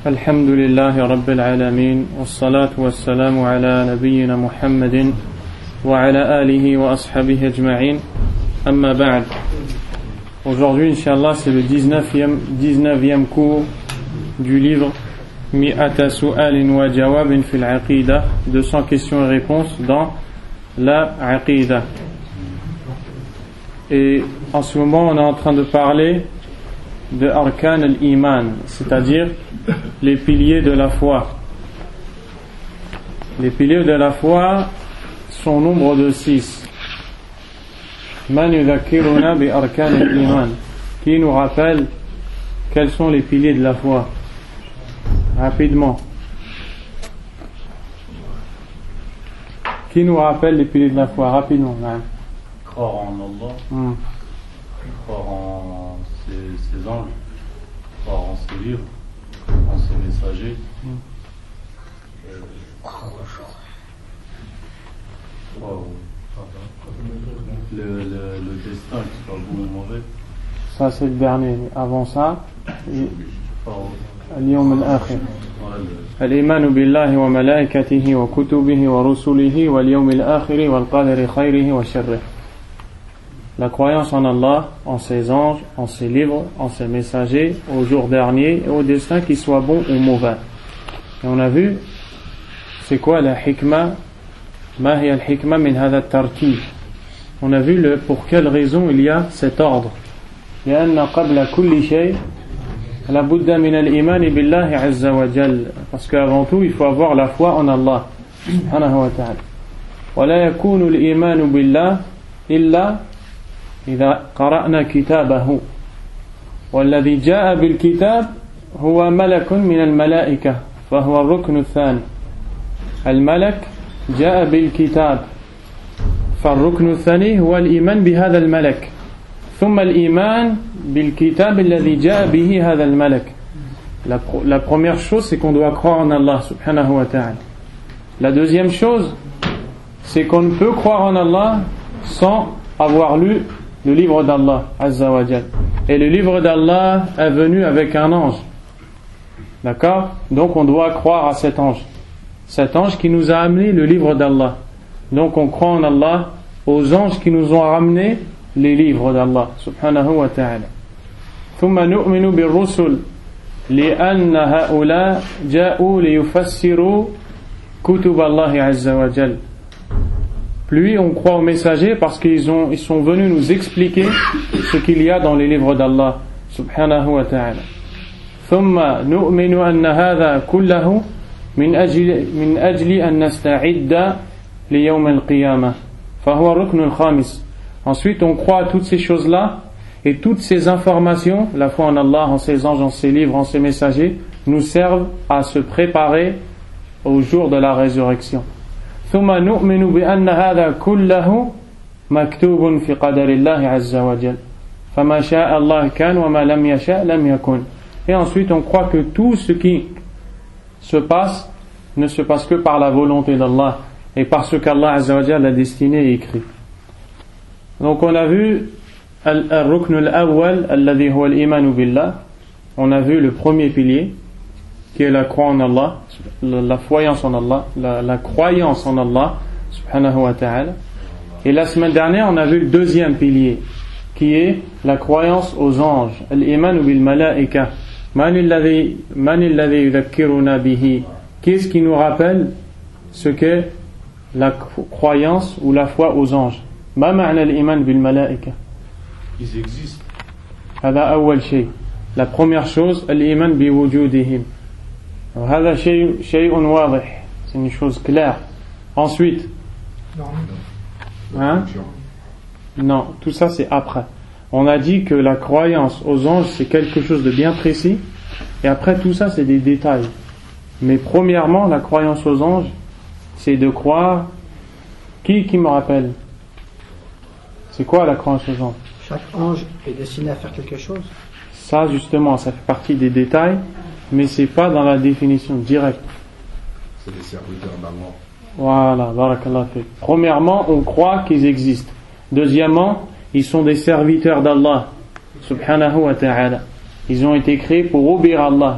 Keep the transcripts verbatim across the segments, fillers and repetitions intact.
الحمد لله رب العالمين والصلاة والسلام على نبينا محمد وعلى آله وأصحابه أجمعين أما بعد. Aujourd'hui, Inch'Allah, c'est le dix-neuvième, dix-neuvième cours du livre Mi'ata Su'alin wa Jawabin fil Aqida, deux cents questions et réponses dans la Aqida. Et en ce moment, on est en train de parler de Arkan al-Iman, c'est-à-dire les piliers de la foi. Les piliers de la foi sont au nombre de six. Man yudhakkiruna bi Arkan al-Iman, qui nous rappelle quels sont les piliers de la foi. Rapidement. Qui nous rappelle les piliers de la foi? Rapidement. Croire en Allah, hmm. croire en ses, ses anges, croire en ses livres, en ses messagers, hmm. euh, croire le, le, le destin qui soit bon ou mauvais. Ça c'est le dernier. Avant ça, اليوم الآخر الإيمان بالله وملائكته وكتبه ورسله واليوم الآخر والقدر خيره وشره. La croyance en Allah, en ses anges, en ses livres, en ses messagers, au jour dernier et au destin qui soit bon ou mauvais. Et on a vu, c'est quoi la hikmah? Ma hiya al-hikmah min hadha at-tartib? On a vu le, pour quelle raison il y a cet ordre. لأن قبل كل شيء la budda min al-iman billahi azza wa jal, parce qu'avant tout il faut avoir la foi en Allah subhanahu wa ta'ala. ولا يكون الإيمان بالله إلا إذا قرأنا كتابه, والذي جاء بالكتاب هو ملك من الملائكة فهو الركن الثاني. الملك جاء بالكتاب فالركن الثاني هو الإيمان بهذا الملك, ثم الإيمان بالكتاب الذي جاء به هذا الملك. La, la première chose, c'est qu'on doit croire en Allah subhanahu wa ta'ala. La deuxième chose, c'est qu'on ne peut croire en Allah sans avoir lu le livre d'Allah azza wa jal. Et le livre d'Allah est venu avec un ange. D'accord? Donc on doit croire à cet ange. Cet ange qui nous a amené le livre d'Allah. Donc on croit en Allah, aux anges qui nous ont ramené les livres d'Allah subhanahu wa ta'ala. ثم نؤمن بالرسل لأن هؤلاء جاءوا ليفسروا كتب الله عز وجل. Puis on croit aux messagers parce qu'ils ont, ils sont venus nous expliquer ce qu'il y a dans les livres d'Allah subhanahu wa ta'ala. ثم نؤمن أن هذا كله من أجل من أجل أن نستعد ليوم القيامة فهو الركن الخامس. Ensuite, on croit à toutes ces choses-là et toutes ces informations, la foi en Allah, en ses anges, en ses livres, en ses messagers, nous servent à se préparer au jour de la résurrection. ثم نؤمن بأن هذا كله مكتوب في قدر الله عز وجل فما شاء الله كان وما لم يشاء لم يكن. Et ensuite, on croit que tout ce qui se passe ne se passe que par la volonté d'Allah et par ce qu'Allah azza wa jalla a destiné et écrit. Donc on a vu al-rukn al-awwal alladhi huwa al-iman billah. On a vu le premier pilier qui est la croyance en Allah, la, la croyance en Allah, la, la croyance en Allah subhanahu wa ta'ala. Et la semaine dernière, on a vu le deuxième pilier qui est la croyance aux anges, al-iman bil malaika. Man alladhi man alladhi yudhakkiruna bihi. Qu'est-ce qui nous rappelle ce qu'est la croyance ou la foi aux anges? ما معنى الإيمان بالملائكة؟ Ils existent. هذا أول شيء. La première chose, الإيمان بوجودهم. هذا شيء شيء واضح. C'est une chose claire. Ensuite, hein? Non, tout ça c'est après. On a dit que la croyance aux anges c'est quelque chose de bien précis, et après tout ça c'est des détails. Mais premièrement, la croyance aux anges, c'est de croire. Qui qui me rappelle? C'est quoi la croyance aux anges? Chaque ange est destiné à faire quelque chose. Ça justement, ça fait partie des détails, mais c'est pas dans la définition directe. C'est des serviteurs d'Allah. Voilà, barakallah fik. Premièrement, on croit qu'ils existent. Deuxièmement, ils sont des serviteurs d'Allah subhanahu wa ta'ala. Ils ont été créés pour obéir à Allah.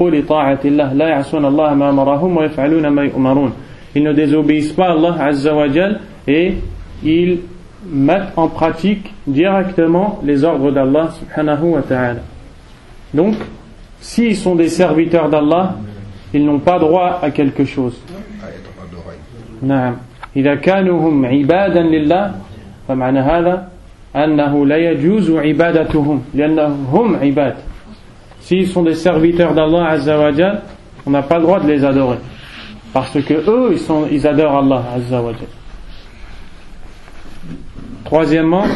Ils ne désobéissent pas à Allah Azza wa Jal et ils mettent en pratique directement les ordres d'Allah subhanahu wa ta'ala. Donc, s'ils sont des serviteurs d'Allah, ils n'ont pas droit à quelque chose. نعم إذا كانوا هم عبادا لله فمعنى هذا أنه لا يجوز عبادتهم لأنهم هم عباد. S'ils sont des serviteurs d'Allah Azza wa Jal, on n'a pas le droit de les adorer parce que eux ils, sont, ils adorent Allah Azza wa Jal. Troisièmement,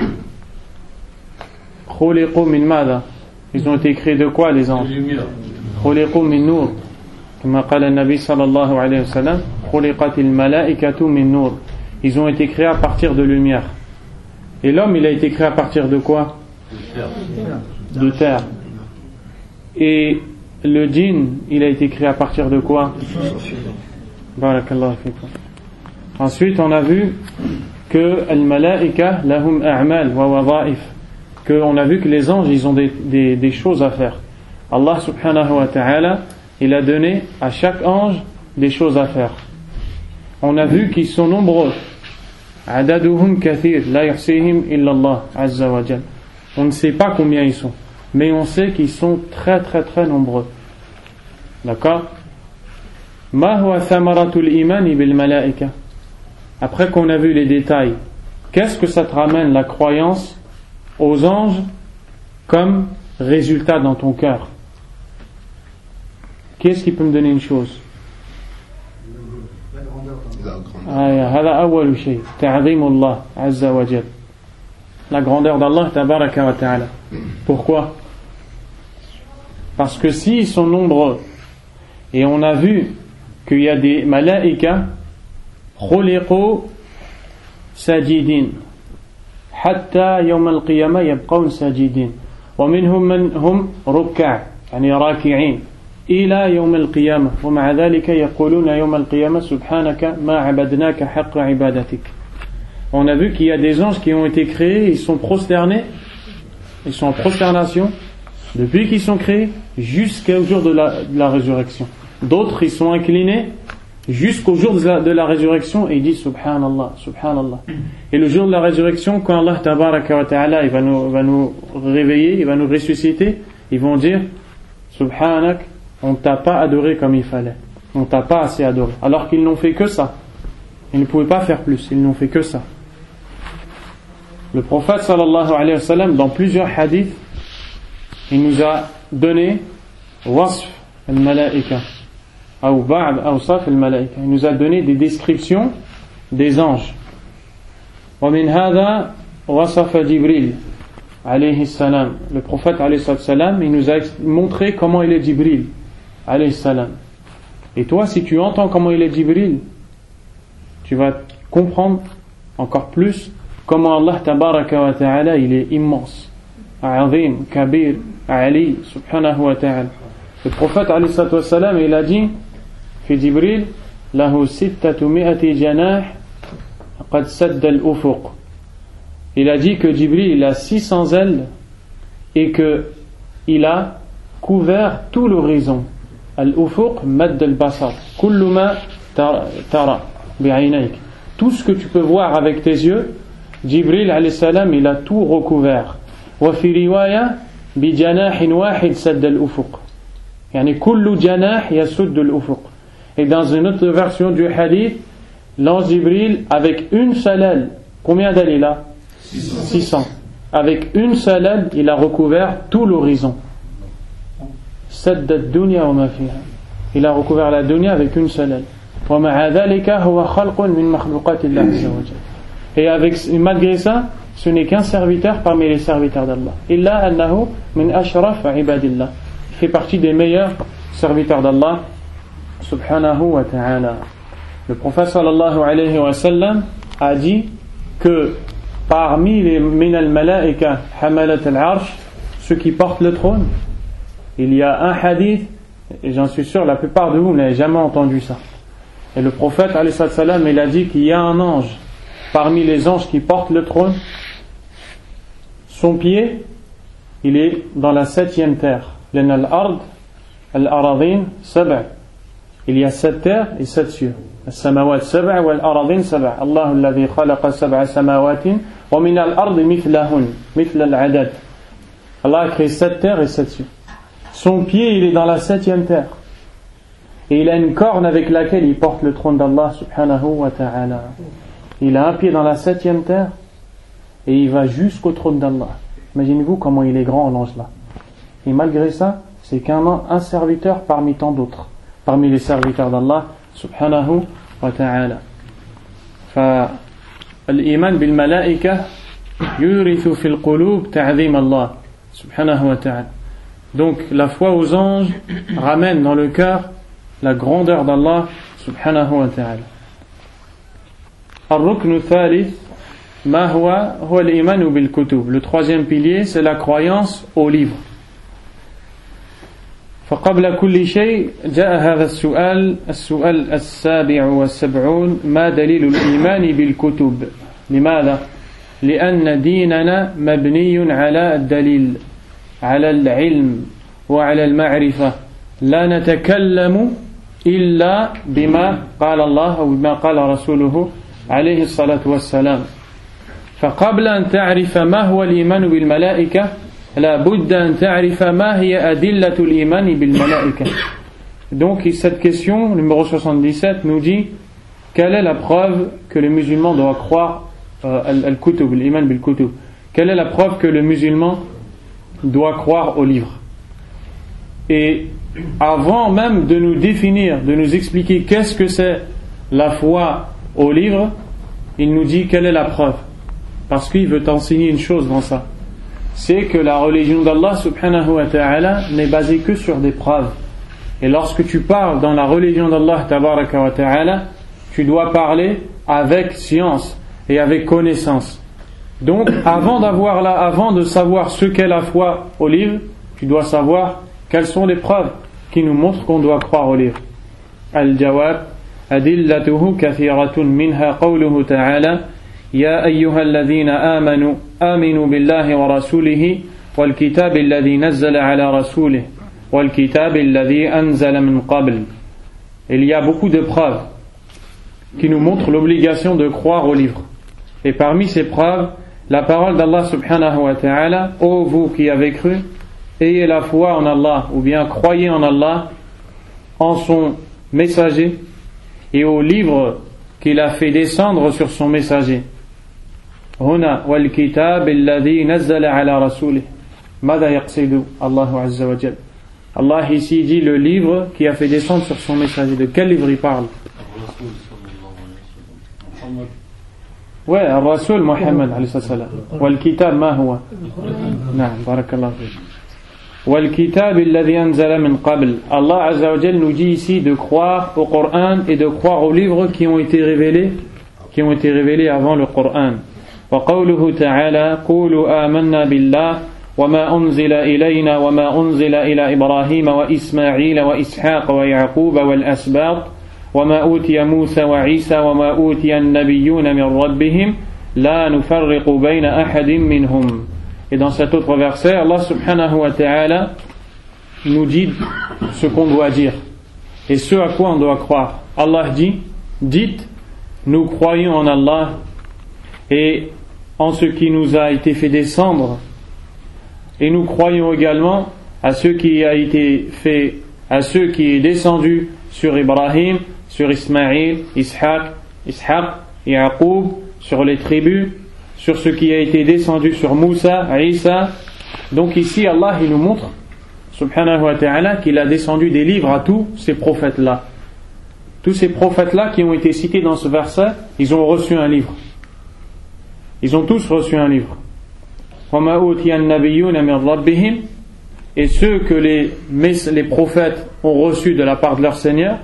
خلقوا من ماذا? Ils ont été créés de quoi les anges? خلقوا من نور كما قال النبي صلى الله عليه وسلم خلقت الملائكة من نور. Ils ont été créés à partir de lumière. Et l'homme il a été créé à partir de quoi? De terre. Et le djinn il a été créé à partir de quoi? Barakallahu fikum. Ensuite on a vu que al-malaika lahum a'mal wa wadha'if, que on a vu que les anges ils ont des, des, des choses à faire. Allah subhanahu wa ta'ala il a donné à chaque ange des choses à faire. On a vu qu'ils sont nombreux. Adaduhum kathir la yuhsihim illa Allah azza wa jal. On ne sait pas combien ils sont, mais on sait qu'ils sont très très très nombreux. D'accord? Ma huwa thamaratul imani bil malaika. Après qu'on a vu les détails, qu'est-ce que ça te ramène la croyance aux anges comme résultat dans ton cœur? Qu'est-ce qui peut me donner une chose? هذا أول شيء تعظيم الله عز وجل, la grandeur d'Allah tabaraka wa ta'ala. Pourquoi? Parce que s'ils sont nombreux et on a vu qu'il y a des malaïkas خلقوا ساجدين حتى يوم القيامة يبقون ساجدين ومنهم من هم ركع يعني راكعين إلى يوم القيامة ومع ذلك يقولون يوم القيامة سبحانك ما عبدناك حق عبادتك. On a vu qu'il y a des anges qui ont été créés, ils sont prosternés, ils sont en prosternation depuis qu'ils sont créés jusqu'au jour de la, de la résurrection. D'autres ils sont inclinés jusqu'au jour de la, de la résurrection et ils disent Subhanallah, Subhanallah. Et le jour de la résurrection, quand Allah tabaraka wa ta'ala il va nous, va nous réveiller, il va nous ressusciter, ils vont dire Subhanak, on t'a pas adoré comme il fallait, on t'a pas assez adoré, alors qu'ils n'ont fait que ça. Ils ne pouvaient pas faire plus, ils n'ont fait que ça. Le prophète sallallahu alayhi wa sallam dans plusieurs hadiths il nous a donné wasf al-malaika ou ba'd awsaf al-malaika, il nous a donné des descriptions des anges. Wa min hadha wasafa Jibril alayhi salam, le prophète alayhi salam il nous a montré comment il est Jibril alayhi salam. Et toi si tu entends comment il est Jibril, tu vas comprendre encore plus comment Allah tabaraka wa ta'ala il est immense, azim, kabir, ali, subhanahu wa ta'ala. Le prophète alayhi salam il a dit fi Jibril lahu sittatu mi'ati janah qad sadda al-ufuq. Il a dit que Jibril il a six cents ailes et que il a couvert tout l'horizon. Al-ufuq madd al-basar kullu ma tara bi'aynayk, tout ce que tu peux voir avec tes yeux. Jibril alayhi salam il a tout recouvert. Wa fi riwaya bi janahin wahid sadda al-ufuq, yani kullu janah yasuddu al-ufuq. Et dans une autre version du hadith, l'ange Jibril avec une seule aile, combien d'ailes il a? six cents. Avec une seule aile il a recouvert tout l'horizon. Sadda ad-dunya wa ma fiha, il a recouvert la dunya avec une seule aile. Wa ma'a dhalika huwa khalqun min makhluqati Allah azza wa jalla. Et avec, malgré ça, ce n'est qu'un serviteur parmi les serviteurs d'Allah. Illa annahu min ashraf ibadillah, il fait partie des meilleurs serviteurs d'Allah subhanahu wa ta'ala. Le prophète sallallahu alayhi wa sallam a dit que parmi les min al-malaika hamalat al-arsh, ceux qui portent le trône, il y a un hadith, et j'en suis sûr la plupart de vous n'avez jamais entendu ça. Et le prophète alayhi salam il a dit qu'il y a un ange parmi les anges qui portent le trône, son pied il est dans la septième terre. لأن الأرض الأراضين سبع. Il y a sept terres et sept cieux. السماوات سبع والأراضين سبع. الله الذي خلق سبع سماوات ومن الأرض مثلهن مثل العدد. Allah a créé sept terres et sept cieux. Son pied, il est dans la septième terre. Et il a une corne avec laquelle il porte le trône d'Allah subhanahu wa ta'ala. Il a un pied dans la septième terre et il va jusqu'au trône d'Allah. Imaginez-vous comment il est grand, l'ange là. Et malgré ça, c'est qu'un un serviteur parmi tant d'autres, parmi les serviteurs d'Allah subhanahu wa ta'ala. فالإيمان بالملائكة يورث في القلوب تعظيم الله سبحانه وتعالى. Donc la foi aux anges ramène dans le cœur la grandeur d'Allah subhanahu wa ta'ala. الركن الثالث ما هو هو الإيمان بالكتب. Le troisième pilier, c'est la croyance aux livres. فقبل كل شيء جاء هذا السؤال السؤال السابع والسبعون ما دليل الإيمان بالكتب؟ لماذا؟ لأن ديننا مبني على الدليل، على العلم وعلى المعرفة. لا نتكلم إلا بما قال الله أو بما قال رسوله عليه الصلاة والسلام. فقبل أن تعرف ما هو الإيمان بالملائكة لا بد أن تعرف ما هي أدلة الإيمان بالملائكة. Donc cette question numéro soixante-dix-sept nous dit quelle est la preuve que le musulman doit croire euh, al-kutub, l'iman bil-kutub. Quelle est la preuve que le musulman doit croire au livre? Et avant même de nous définir, de nous expliquer qu'est-ce que c'est la foi au livre, il nous dit quelle est la preuve. Parce qu'il veut t'enseigner une chose dans ça. C'est que la religion d'Allah subhanahu wa ta'ala n'est basée que sur des preuves. Et lorsque tu parles dans la religion d'Allah tabaraka wa ta'ala, tu dois parler avec science et avec connaissance. Donc avant d'avoir là, avant de savoir ce qu'est la foi au livre, tu dois savoir quelles sont les preuves qui nous montrent qu'on doit croire au livre. Al-jawab adillatuhu kathiratun minha qawluhu ta'ala يا أيها الذين آمنوا آمنوا بالله ورسوله والكتاب الذي نزل على رسوله والكتاب الذي أنزل من قبل. Il y a beaucoup de preuves qui nous montrent l'obligation de croire au livre. Et parmi ces preuves, la parole d'Allah subhanahu wa ta'ala, ô vous qui avez cru, ayez la foi en Allah, ou bien croyez en Allah, en son messager, et au livre qu'il a fait descendre sur son messager. هنا والكتاب الذي نزل على رسوله. ماذا يقصد الله عز وجل؟ Allah ici dit le livre qui a fait descendre sur son messager. De quel livre il parle? Ouais, الرسول محمد عليه الصلاة والسلام. والكتاب ما هو؟ نعم بارك الله فيك. والكتاب الذي أنزل من قبل. Allah عز وجل nous dit ici de croire au Coran et de croire aux livres qui ont été révélés, qui ont été révélés avant le Coran. وقوله تعالى قولوا آمنا بالله وما أنزل إلينا وما أنزل إلى إبراهيم وإسماعيل وإسحاق ويعقوب والأسباط وما أوتي موسى وعيسى وما أوتي النبيون من ربهم لا نفرق بين أحد منهم. Et dans cet autre verset, Allah subhanahu wa ta'ala nous dit ce qu'on doit dire et ce à quoi on doit croire. Allah dit, dites, nous croyons en Allah et en ce qui nous a été fait descendre, et nous croyons également à ce qui a été fait, à ce qui est descendu sur Ibrahim, sur Ismaïl, Ishaq, Ishaq, Yaqub, sur les tribus, sur ce qui a été descendu sur Moussa, Isa. Donc ici Allah il nous montre subhanahu wa ta'ala qu'il a descendu des livres à tous ces prophètes là. Tous ces prophètes là qui ont été cités dans ce verset, ils ont reçu un livre. Ils ont tous reçu un livre. Et ceux que les, les prophètes ont reçus de la part de leur Seigneur,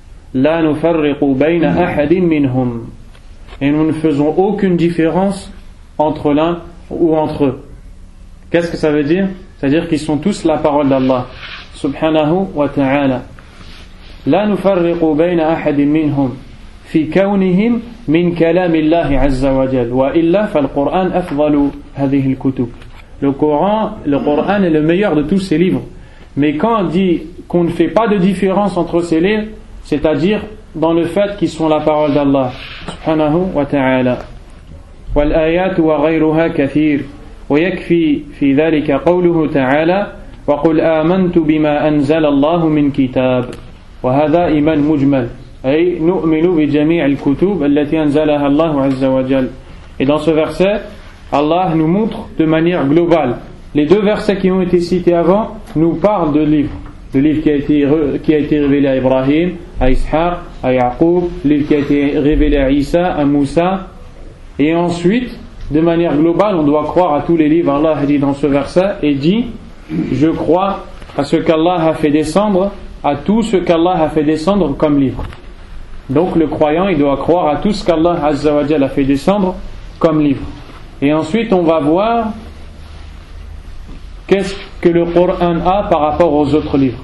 et nous ne faisons aucune différence entre l'un ou entre eux. Qu'est-ce que ça veut dire? C'est-à-dire qu'ils sont tous la parole d'Allah subhanahu wa ta'ala. La nufarriqu bayna ahadin minhum في كونهم من كلام الله عز وجل وإلا فالقرآن أفضل هذه الكتب. Le Coran, le Coran est le meilleur de tous ces livres. Mais quand on dit qu'on ne fait pas de différence entre ces livres, c'est-à-dire dans le fait qu'ils sont la parole d'Allah subhanahu wa ta'ala. والآيات وغيرها كثير ويكفي في ذلك قوله تعالى وقل آمنت بما أنزل الله من كتاب وهذا إيمان مجمل أي نؤمن بجميع الكتب التي أنزلها الله عز وجل. Et dans ce verset, Allah nous montre de manière globale. Les deux versets qui ont été cités avant nous parlent de livres. Le livre qui a été, qui a été révélé à Ibrahim, à Ishaq, à Yaqub, le livre qui a été révélé à Isa, à Moussa. Et ensuite, de manière globale, on doit croire à tous les livres. Allah a dit dans ce verset et dit, je crois à ce qu'Allah a fait descendre, à tout ce qu'Allah a fait descendre comme livre. Donc le croyant, il doit croire à tout ce qu'Allah Azza wa Jalla a fait descendre comme livre. Et ensuite, on va voir qu'est-ce que le Coran a par rapport aux autres livres.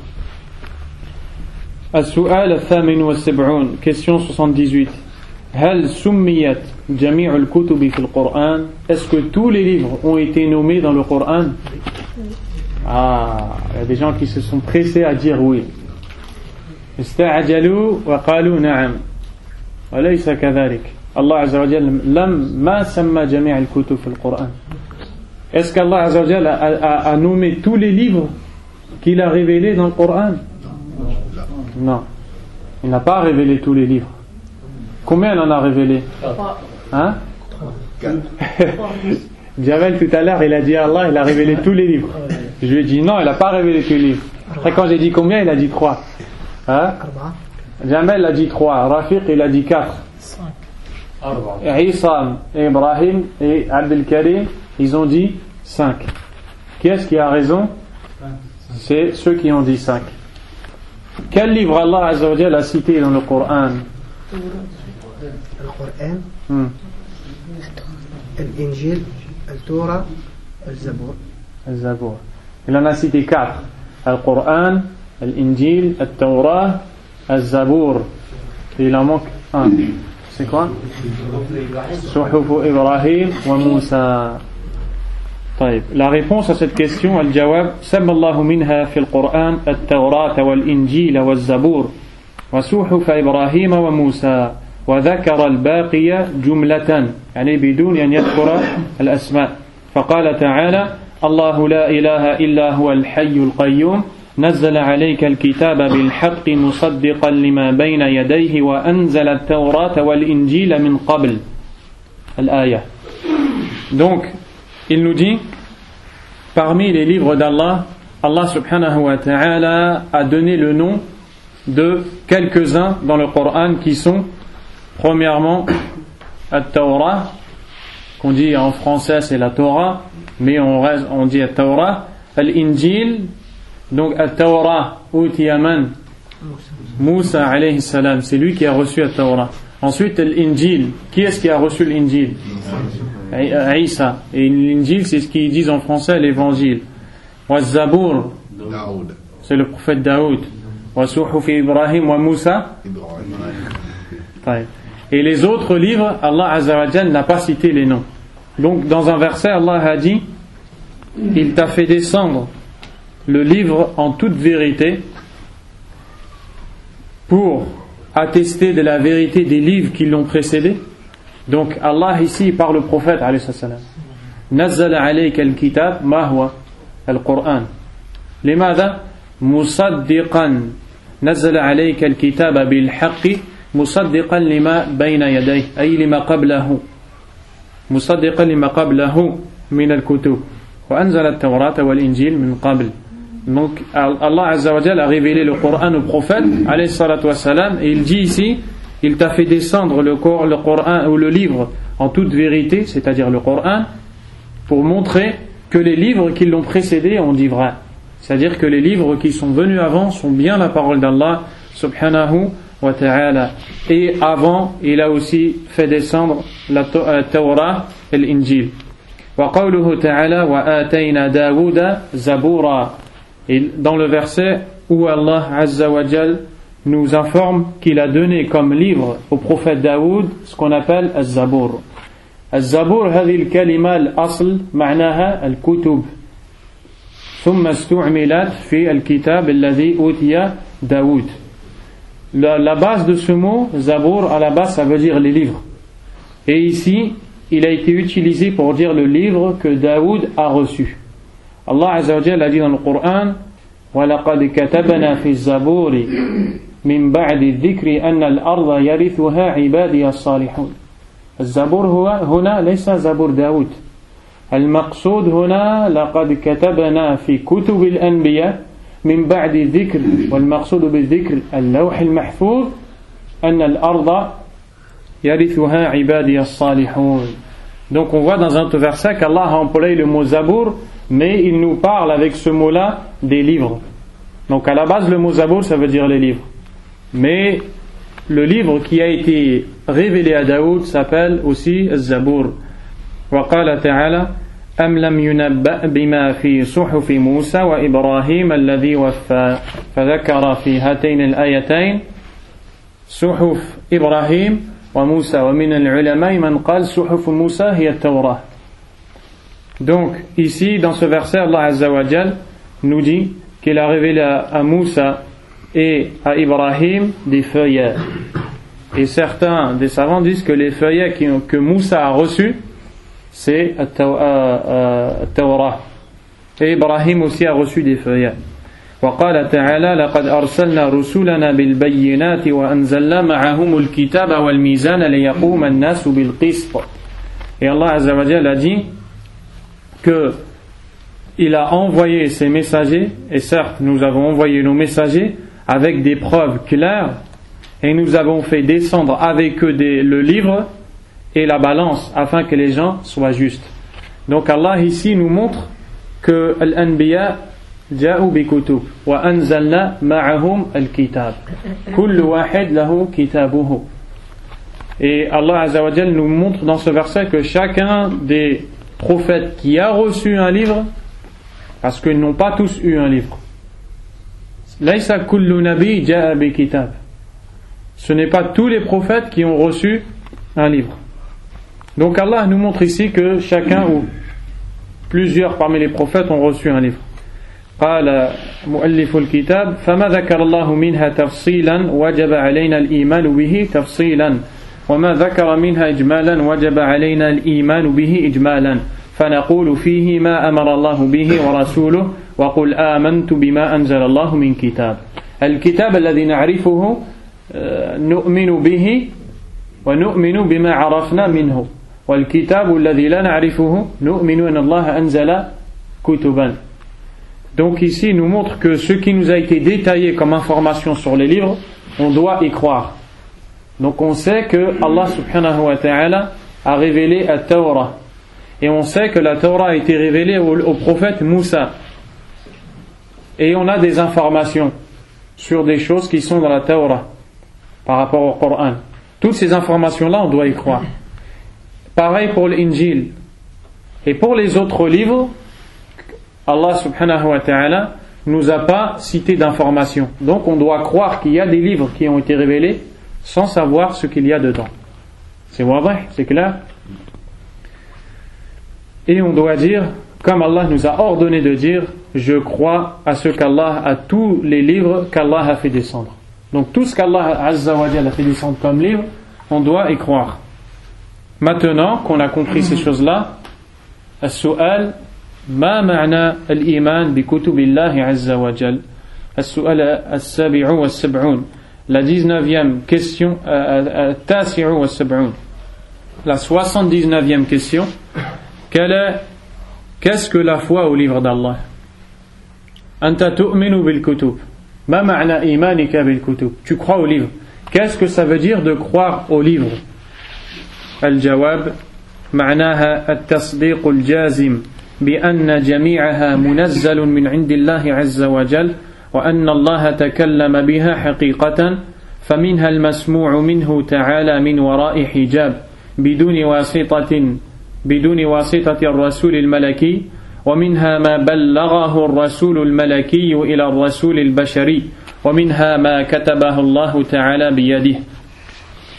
As-su'al al-thamin wa sab'un, question soixante-dix-huit. Hal summiyat jami'u al-kutubi fi al-Qur'an? Est-ce que tous les livres ont été nommés dans le Coran? Ah, il y a des gens qui se sont pressés à dire oui. Ista'ajalu wa qalu na'am. Wa laysa kadhalik. Allah Azza wa Jalla lam ma samma jami' al-kutub fi al-Qur'an. Est-ce qu'Allah Azza wa Jalla a, a, a nommé tous les livres qu'il a révélés dans le Coran? Non. Il n'a pas révélé tous les livres. Combien il en a révélé? Hein? Javel tout à l'heure il a dit Allah il a révélé tous les livres. Je lui ai dit non, il n'a pas révélé tous les livres. Après quand j'ai dit combien, il a dit trois. Hein? Jamel a dit trois, Rafiq il a dit quatre. Issa, Ibrahim et Abdel Karim ils ont dit cinq. Qui est-ce qui a raison? C'est ceux qui ont dit cinq. Quel livre Allah Azza wa Jalla a cité dans le Coran? Le Coran, hmm. l'Injil, le Torah, le Zabour. Le Zabour. Il en a cité quatre. Le Coran, l'Injil, le Torah, le Zabour. Et il en manque un. C'est quoi? Suhuf Ibrahim wa Moussa. طيب. La réponse à cette question, al-jawab, سمى الله منها في القرآن التوراة والإنجيل والزبور وصحف إبراهيم وموسى وذكر الباقي جملة يعني بدون أن يذكر الأسماء فقال تعالى الله لا إله إلا هو الحي القيوم نزل عليك الكتاب بالحق مصدقا لما بين يديه وأنزل التوراة والإنجيل من قبل الآية. Donc il nous dit, parmi les livres d'Allah, Allah subhanahu wa ta'ala a donné le nom de quelques-uns dans le Coran qui sont, premièrement, At-Tawrah, qu'on dit en français c'est la Torah, mais on, reste, on dit At-Tawrah, Al-Injil, donc At-Tawrah, Utiyaman, Moussa alayhi salam, c'est lui qui a reçu At-Tawrah. Ensuite, Al-Injil, qui est-ce qui a reçu l'Injil? Isa. Et l'Injil, c'est ce qu'ils disent en français l'évangile. Wa Zabour, c'est le prophète Daoud. Wa Suhuf Ibrahim wa Moussa. Et les autres livres, Allah Azza wa Jalla n'a pas cité les noms. Donc, dans un verset, Allah a dit, il t'a fait descendre le livre en toute vérité pour attester de la vérité des livres qui l'ont précédé. Donc Allah ici par le prophète alayhi salam. Nazzala alayka al-kitab ma huwa al-Qur'an. Limada musaddiqan nazzala alayka al-kitaba bil haqqi musaddiqan lima bayna yadayhi ay lima qablahu. Musaddiqan lima qablahu min al-kutub. Wa anzala at-Tawrata wal-Injil min qabl. Donc Allah Azza wa Jalla a révélé le Coran au prophète alayhi salatu wa salam et il dit ici il t'a fait descendre le, Cor, le Coran ou le livre en toute vérité, c'est-à-dire le Coran, pour montrer que les livres qui l'ont précédé ont dit vrai. C'est-à-dire que les livres qui sont venus avant sont bien la parole d'Allah subhanahu wa ta'ala. Et avant, il a aussi fait descendre la Torah et l'Injil. Wa qawluhu ta'ala wa atayna Daouda zabura. Et dans le verset où Allah Azza wa Jal nous informe qu'il a donné comme livre au prophète Daoud ce qu'on appelle Az-Zabour. الزبور هذه الكلمة الأصل معناها الكتب ثم استعملت في الكتاب الذي أوتي داود. La, la base de ce mot, Zabour, à la base, ça veut dire les livres. Et ici, il a été utilisé pour dire le livre que Daoud a reçu. Allah Azza wa Jalla a dit dans le Coran وَلَقَدْ كَتَبْنَا فِي الزَّبُورِ مِنْ بَعْدِ الذِّكْرِ أَنَّ الْأَرْضَ يَرِثُهَا عِبَادِيَ الصَّالِحُونَ. الزبور هو هنا ليس زبور داود. المقصود هنا لقد كتبنا في كتب الأنبياء من بعد الذكر والمقصود بالذكر اللوح المحفوظ أن الأرض يرثها عبادي الصالحون. Donc on voit dans un autre verset qu'Allah a employé le mot Zabour, mais il nous parle avec ce mot-là des livres. Donc à la base le mot Zabour ça veut dire les livres. Mais le livre qui a été révélé à Daoud s'appelle aussi Zabour. وقال تعالى أم لم ينبأ بما في صحف موسى وإبراهيم الذي وفى فذكر في هاتين الآيتين صحف إبراهيم وموسى ومن العلماء من قال صحف موسى هي التوراة. Donc ici dans ce verset Allah Azza wa Jal nous dit qu'il a révélé à, à Moussa et à Ibrahim des feuillets. Et certains des savants disent que les feuillets qui ont, que Moussa a reçus c'est Tawrah. Et Ibrahim aussi a reçu des feuillets. وقال تعالى لقد أرسلنا رسلنا بالبينات وأنزلنا معهم الكتاب والميزان ليقوم الناس بالقسط. Et Allah Azza wa Jalla a dit que il a envoyé ses messagers, et certes nous avons envoyé nos messagers avec des preuves claires, et nous avons fait descendre avec eux des, le livre et la balance afin que les gens soient justes. Donc Allah ici nous montre que l'anbiya ja'u bi kutub wa anzalna ma'ahum al-kitab kullu wahid lahu kitabuhu. Et Allah Azza wa Jalla nous montre dans ce verset que chacun des prophètes qui a reçu un livre, parce qu'ils n'ont pas tous eu un livre, laysa kullu nabi ja'a bi kitab, ce n'est pas tous les prophètes qui ont reçu un livre. Donc Allah nous montre ici que chacun ou plusieurs parmi les prophètes ont reçu un livre. قال مؤلف الكتاب فما ذكر الله منها تفصيلا وجب علينا الإيمان به تفصيلا وما ذكر منها إجمالا وجب علينا الإيمان به إجمالا فنقول فيه ما أمر الله به ورسوله وقل آمنت بما أنزل الله من كتاب. الكتاب الذي نعرفه نؤمن به ونؤمن بما عرفنا منه والكتاب الذي لا نعرفه نؤمن أن الله أنزل كتبا. Donc ici il nous montre que ce qui nous a été détaillé comme information sur les livres, on doit y croire. Donc on sait que Allah subhanahu wa ta'ala a révélé la Torah, et on sait que la Torah a été révélée au, au prophète Moussa, et on a des informations sur des choses qui sont dans la Torah par rapport au Coran. Toutes ces informations-là, on doit y croire. Pareil pour l'Injil. Et pour les autres livres, Allah subhanahu wa ta'ala nous a pas cité d'informations. Donc on doit croire qu'il y a des livres qui ont été révélés sans savoir ce qu'il y a dedans. C'est wadih, c'est clair? Et on doit dire, comme Allah nous a ordonné de dire, je crois à ce qu'Allah, à tous les livres qu'Allah a fait descendre. Donc tout ce qu'Allah Azza wa Jalla a fait descendre comme livre, on doit y croire. Maintenant qu'on a compris ces choses-là, السؤال ما معنى الإيمان بكتب الله عز وجل؟ السؤال السابع والسبعون. La dix-neuvième question, التاسع والسبعون. La soixante-dix-neuvième question. Quelle est, qu'est-ce que la foi au livre d'Allah? أنت تؤمن بالكتب. ما معنى إيمانك بالكتب? Tu crois au livre. Qu'est-ce que ça veut dire de croire au livre? الجواب معناها التصديق الجازم بأن جميعها منزل من عند الله عز وجل وأن الله تكلم بها حقيقة فمنها المسموع منه تعالى من وراء حجاب بدون واسطة بدون واسطة الرسول الملكي ومنها ما بلغه الرسول الملكي إلى الرسول البشري ومنها ما كتبه الله تعالى بيده.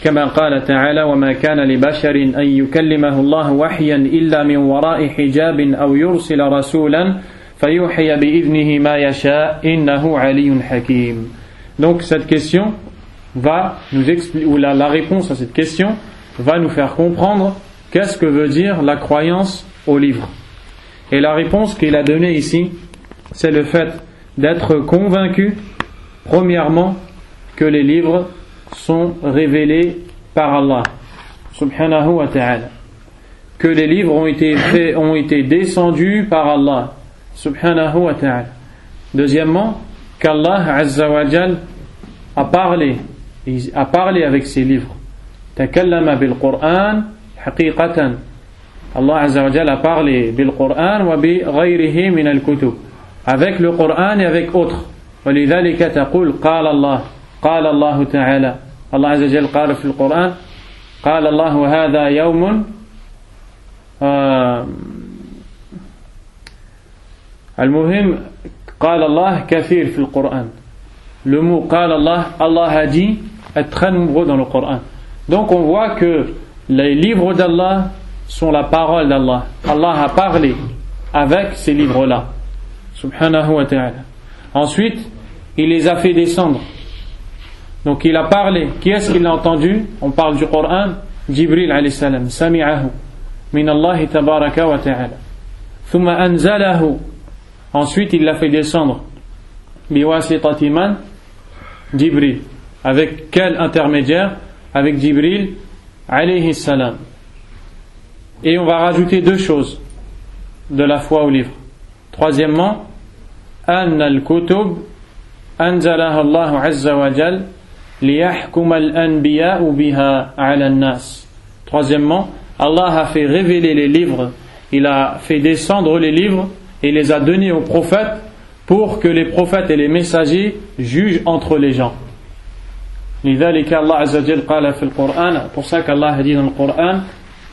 كما قال تعالى وما كان لبشر أن يكلمه الله وحيا إلا من وراء حجاب أو يرسل رسولا فيوحي بإذنه ما يشاء إنه علي حكيم. Donc cette question va nous expliquer, ou la, la réponse à cette question va nous faire comprendre qu'est-ce que veut dire la croyance au livre. Et la réponse qu'il a donnée ici, c'est le fait d'être convaincu, premièrement, que les livres sont révélés par Allah, subhanahu wa ta'ala. Que les livres ont été, faits, ont été descendus par Allah, subhanahu wa ta'ala. Deuxièmement, qu'Allah azza wa jal a parlé, a parlé avec ses livres. Takallama bil Qur'an haqiqatan. Allah azza wa jal a parlé bil Qur'an wa bi ghayrihi min al kutub. Avec le Qur'an et avec autres. ولذلك تقول قال الله قال الله تعالى الله عز وجل قال في القرآن قال الله هذا يوم المهم قال الله كثير في القرآن. Le mot قال الله, Allah a dit, est très nombreux dans le Coran. Donc on voit que les livres d'Allah sont la parole d'Allah. Allah a parlé avec ces livres-là, subhanahu wa ta'ala. Ensuite, il les a fait descendre. Donc il a parlé. Qui est-ce qui l'a entendu? On parle du Coran. Jibril alayhi salam. Sami'ahu min Allah tabaraka wa ta'ala. Thumma anzalahu. Ensuite il l'a fait descendre. Biwasitati man? Jibril. Avec quel intermédiaire? Avec Jibril alayhi salam. Et on va rajouter deux choses de la foi au livre. Troisièmement, أن الكتب أنزلها الله عز وجل ليحكم الأنبياء بها على الناس. Troisièmement, Allah a fait révéler les livres, il a fait descendre les livres et les a donnés aux prophètes pour que les prophètes et les messagers jugent entre les gens. لذلك الله عز وجل قال في القرآن, pour ça qu'Allah a dit dans le Coran,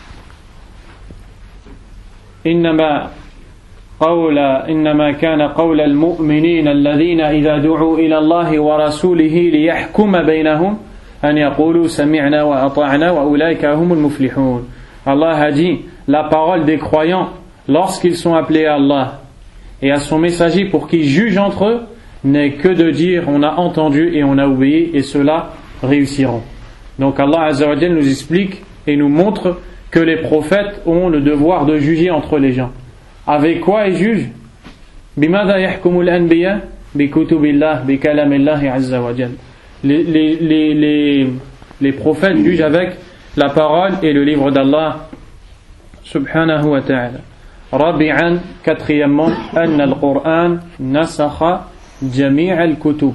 إنما قول إنما كان قول المؤمنين الذين إذا دعوا إلى الله ورسوله ليحكم بينهم أن يقولوا سمعنا وأطعنا وأولئك هم المفلحون. Allah a dit, la parole des croyants lorsqu'ils sont appelés à Allah et à son messager pour qu'ils jugent entre eux n'est que de dire on a entendu et on a obéi et ceux-là réussiront. Donc Allah Azza wa Jalla nous explique et nous montre que les prophètes ont le devoir de juger entre les gens. Avec quoi ils jugent? Bimada yahkumul anbiya bi kutubillah bi kalamillahi azza wa jalla. Les les les les les prophètes jugent avec la parole et le livre d'Allah subhanahu wa ta'ala. Rabi'an, quatrièmement, anna al-Qur'an nasakha jami' al-kutub.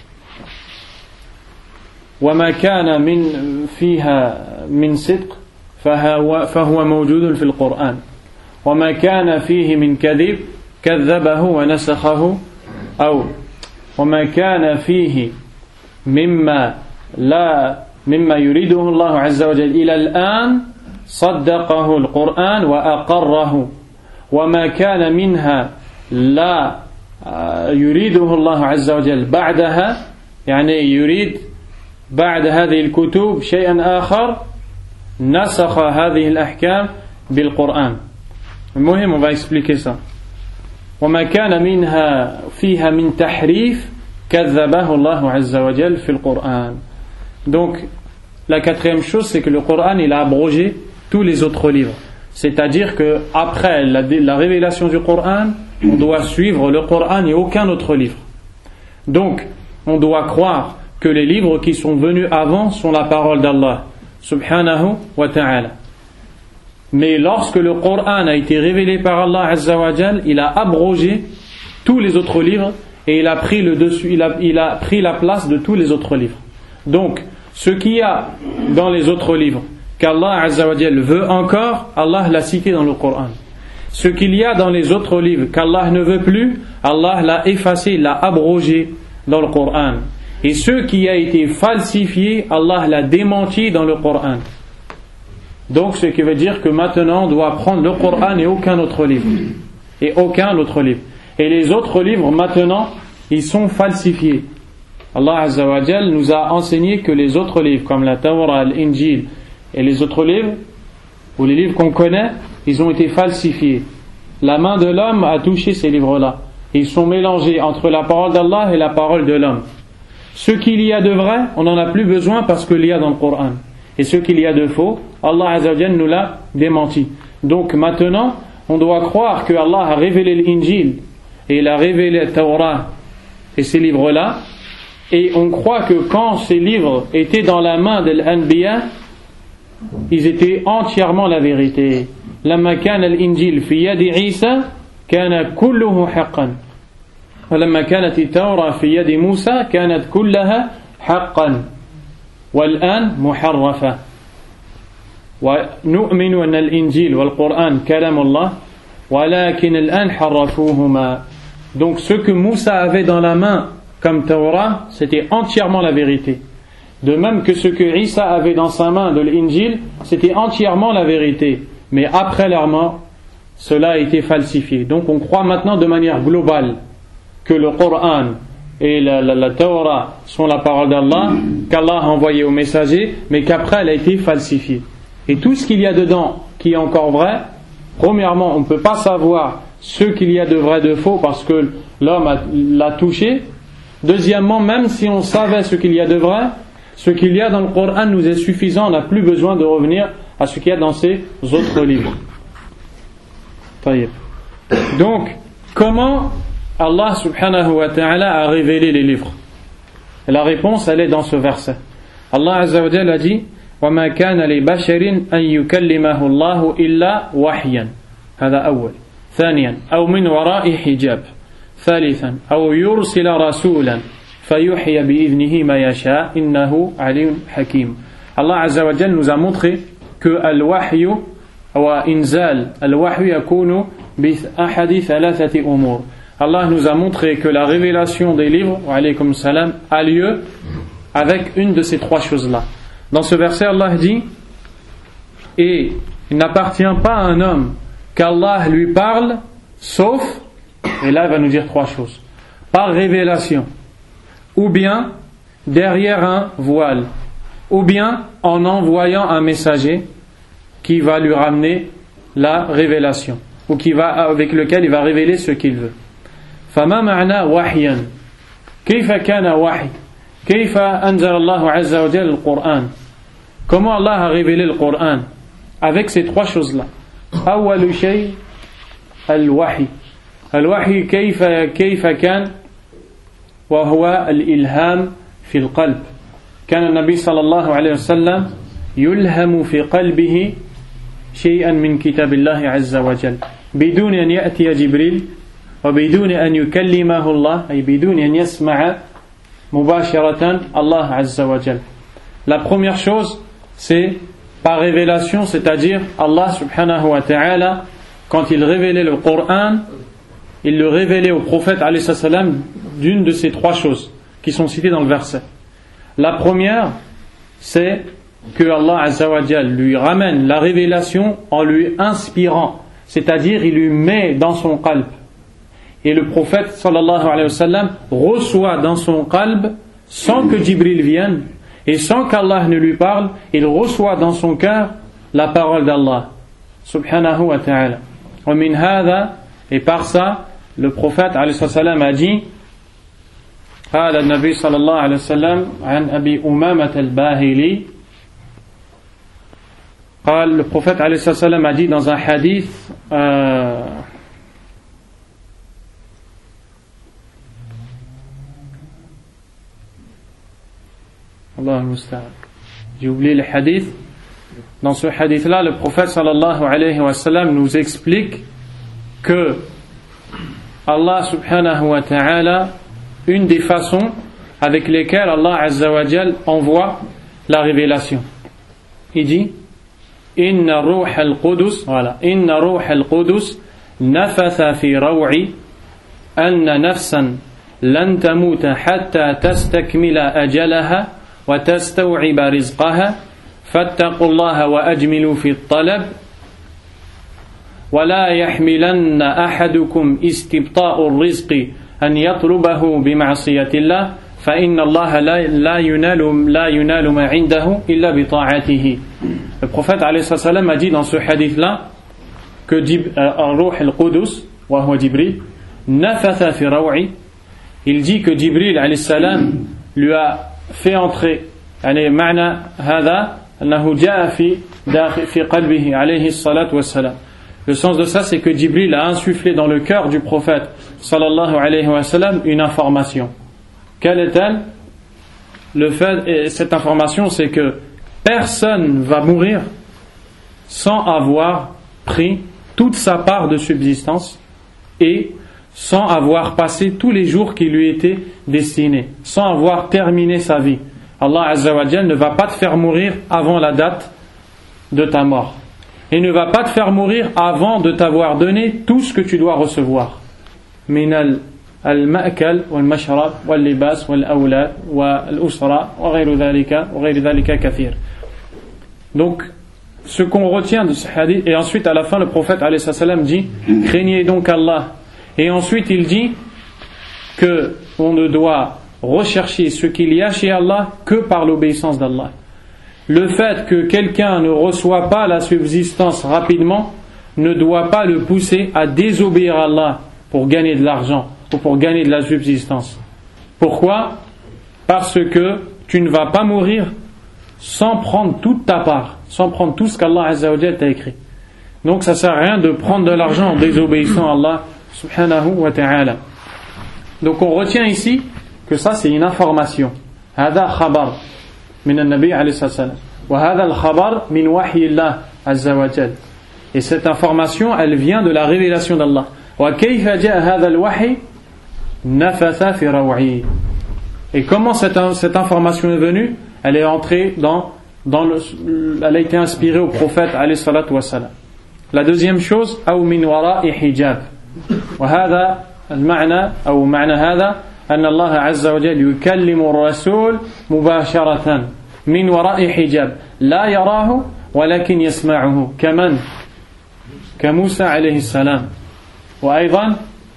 وما كان من فيها من صدق فهو فهو موجود في القرآن. وما كان فيه من كذب كذبه ونسخه أو وما كان فيه مما لا مما يريده الله عز وجل إلى الآن صدقه القرآن وأقره وما كان منها لا يريده الله عز وجل بعدها يعني يريد بعد هذه الكتب شيئا آخر نسخ هذه الأحكام بالقرآن. المهم on va expliquer ça. وما كان منها فيها من تحريف كذبه الله عز وجل في القرآن. Donc la quatrième chose c'est que le Coran il a abrogé tous les autres livres. C'est-à-dire que après la, la révélation du Coran, on doit suivre le Coran et aucun autre livre. Donc on doit croire que les livres qui sont venus avant sont la parole d'Allah subhanahu wa ta'ala. Mais lorsque le Coran a été révélé par Allah Azza wa Jal, il a abrogé tous les autres livres et il a pris le dessus, il a, il a pris la place de tous les autres livres. Donc, ce qu'il y a dans les autres livres qu'Allah Azza wa Jal veut encore, Allah l'a cité dans le Coran. Ce qu'il y a dans les autres livres qu'Allah ne veut plus, Allah l'a effacé, l'a abrogé dans le Coran. Et ce qui a été falsifié, Allah l'a démenti dans le Coran. Donc ce qui veut dire que maintenant on doit prendre le Coran et aucun autre livre. Et aucun autre livre. Et les autres livres maintenant, ils sont falsifiés. Allah Azza wa Jal nous a enseigné que les autres livres, comme la Torah, l'Injil et les autres livres, ou les livres qu'on connaît, ils ont été falsifiés. La main de l'homme a touché ces livres-là. Ils sont mélangés entre la parole d'Allah et la parole de l'homme. Ce qu'il y a de vrai, on n'en a plus besoin parce qu'il y a dans le Coran. Et ce qu'il y a de faux, Allah Azza wa Jal nous l'a démenti. Donc maintenant, on doit croire que Allah a révélé l'Injil et il a révélé la Torah et ces livres-là. Et on croit que quand ces livres étaient dans la main de l'Anbiya, ils étaient entièrement la vérité. لما كان الإنجيل في يد عيسى كان كله حقا ولما كانت التوراة في يد موسى كانت كلها حقا والآن محرفة ونؤمن أن الإنجيل والقرآن كلام الله ولكن الآن حرفوهما. Donc ce que Moussa avait dans la main comme Torah, c'était entièrement la vérité. De même que ce que Isa avait dans sa main de l'Injil, c'était entièrement la vérité. Mais après leur mort, cela a été falsifié. Donc on croit maintenant de manière globale que le Coran et la, la, la Torah sont la parole d'Allah, qu'Allah a envoyé au messager, mais qu'après elle a été falsifiée. Et tout ce qu'il y a dedans qui est encore vrai, premièrement, on ne peut pas savoir ce qu'il y a de vrai de faux parce que l'homme a, l'a touché. Deuxièmement, même si on savait ce qu'il y a de vrai, ce qu'il y a dans le Coran nous est suffisant, on n'a plus besoin de revenir à ce qu'il y a dans ces autres livres. Donc, comment Allah subhanahu wa ta'ala a révélé les livres? Et la réponse, elle est dans ce verset. Allah Azza wa Jalla a dit وَمَا كَانَ لِبَشَرٍ أَن يُكَلِّمَهُ اللَّهُ إِلَّا وَحْيًا. هذا أول. ثانيا أو من وراء حجاب. ثالثا أو يرسل رسولا فيحيي بإذنه ما يشاء إنه عليم حكيم. Allah Azza wa Jalla nous a montré que al-wahyu wa inzal al-wahyu yakunu bi ahadi thalathati umur. Allah nous a montré que la révélation des livres, wa alaykum salam, a lieu avec une de ces trois choses-là. Dans ce verset, Allah dit et il n'appartient pas à un homme qu'Allah lui parle sauf, et là il va nous dire trois choses, par révélation, ou bien derrière un voile, ou bien en envoyant un messager qui va lui ramener la révélation, ou qui va, avec lequel il va révéler ce qu'il veut. فما معنى وحيا؟ كيف كان وحي؟ كيف أنزل الله عز وجل القرآن؟ Comment Allah a révélé le Coran? Avec ces trois choses-là. أول شيء الوحي. الوحي كيف كيف كان؟ وهو الإلهام في القلب. كان النبي صلى الله عليه وسلم يلهم في قلبه شيئا من كتاب الله عز وجل بدون أن يأتي جبريل وبدون أن يكلمه الله أي بدون أن يسمع مباشرة الله عز وجل. La première chose, c'est par révélation, c'est-à-dire Allah subhanahu wa ta'ala, quand il révélait le Coran, il le révélait au prophète alayhi salam d'une de ces trois choses qui sont citées dans le verset. La première, c'est que Allah Azza wa Jal lui ramène la révélation en lui inspirant, c'est-à-dire il lui met dans son qalb. Et le prophète sallallahu alayhi wa sallam reçoit dans son qalb sans que Jibril vienne et sans qu'Allah ne lui parle, il reçoit dans son cœur la parole d'Allah subhanahu wa ta'ala. Wa min hadha, et par ça le prophète alayhi wa sallam a dit قال النبي صلى الله عليه وسلم عن أبي أمامة الباهلي قال le prophète عليه الصلاة والسلام a dit dans un hadith euh, Allah al-Musta'an, j'ai oublié le hadith. Dans ce hadith là le prophète sallallahu alayhi wa sallam nous explique que Allah subhanahu wa ta'ala, une des façons avec lesquelles Allah Azza wa Jal envoie la révélation. Il dit Inna ruh al-Qudus, voilà, Inna ruh al-Qudus nafatha fi raw'i anna nafsan lan tamuta hatta tastakmila ajalaha wa tastaw'iba rizqaha fattaqullaha wa ajmilu fi at-talab wa la yahmilanna ahadukum istibta'u ar-rizqi أن يطلبه بمعصية الله فإن الله لا ينال لا ينال ما عنده إلا بطاعته. Le prophète alayhi salam a dit dans ce hadith là que Ar-Ruh al-Qudus wa huwa Jibril nafatha fi raw'i, il dit que Jibril alayhi salam lui a fait entrer يعني معنى هذا أنه جاء في داخل في قلبه عليه الصلاة والسلام. Le sens de ça, c'est que Jibril a insufflé dans le cœur du prophète sallallahu alayhi wa sallam une information. Quelle est-elle? Le fait, et cette information, c'est que personne va mourir sans avoir pris toute sa part de subsistance et sans avoir passé tous les jours qui lui étaient destinés, sans avoir terminé sa vie. Allah Azza wa Jal ne va pas te faire mourir avant la date de ta mort. Il ne va pas te faire mourir avant de t'avoir donné tout ce que tu dois recevoir. Min al-ma'kal wal-mashrab wal-libas wal-awlad wal-usra wa ghayru dhalika wa ghayru dhalika kathir. Donc, ce qu'on retient de ce hadith, et ensuite à la fin le prophète alayhi salam dit craignez donc Allah. Et ensuite il dit que on ne doit rechercher ce qu'il y a chez Allah que par l'obéissance d'Allah. Le fait que quelqu'un ne reçoit pas la subsistance rapidement ne doit pas le pousser à désobéir à Allah pour gagner de l'argent ou pour gagner de la subsistance. Pourquoi? Parce que tu ne vas pas mourir sans prendre toute ta part, sans prendre tout ce qu'Allah Azza wa Jal t'a écrit. Donc ça ne sert à rien de prendre de l'argent en désobéissant à Allah subhanahu wa ta'ala. Donc on retient ici que ça c'est une information. هذا خبر من النبي عليه الصلاة والسلام وهذا الخبر من وحي الله عز وجل. Et cette information elle vient de la révélation d'Allah. وكيف جاء هذا الوحي نفث في روعي. Et comment cette, cette information est venue? Elle est entrée dans, dans le, elle a été inspirée au prophète alayhi salatu wassalam. La deuxième chose, أو من وراء حجاب. وهذا المعنى أو معنى هذا أن الله عز وجل يكلم الرسول مباشرة من وراء حجاب لا يراه ولكن يسمعه كمن كموسى عليه السلام وأيضا